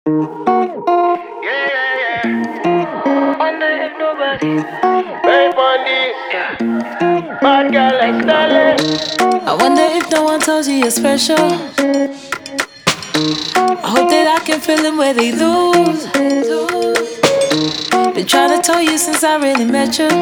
Yeah, yeah, yeah. Wonder if nobody. Rape on this. Yeah. Bad girl like Stalin. I wonder if no one tells you you're special. I hope that I can feel them where they lose. Been trying to tell you since I really met you.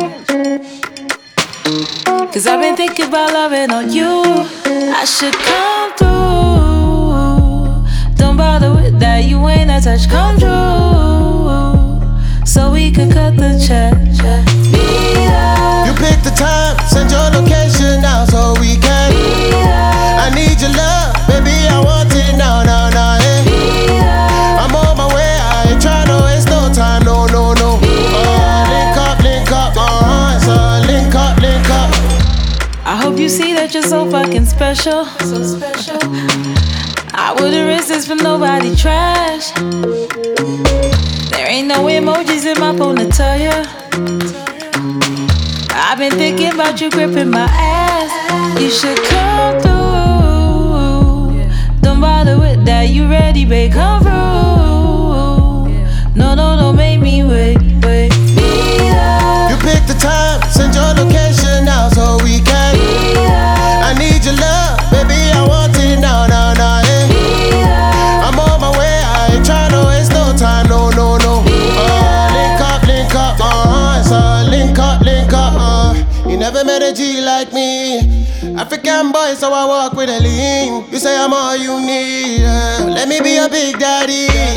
Cause I've been thinking about loving on you. I should come through. Don't bother with that, you ain't that touch. Come through. So we can cut the check. You pick the time, send your location now so we can. I need your love, baby, I want it now, now, now, yeah. I'm on my way, I ain't tryna waste no time, no, no, no. Link up, so link up, link up. I hope you see that you're so fucking special. So special. I wouldn't risk this for nobody trash. There ain't no emojis in my phone to tell ya. I've been thinking about you gripping my ass. You should come through. Don't bother with that, you ready, babe, come through. No, no, don't make me wait. You pick the time, send your location now so we can. I need your love, baby, I want it now, now, now, yeah. I'm on my way, I ain't tryna waste no time, no, no, no. Link up, so link up, You never met a G like me. African boy, so I walk with a lean. You say I'm all you need, let me be your big daddy.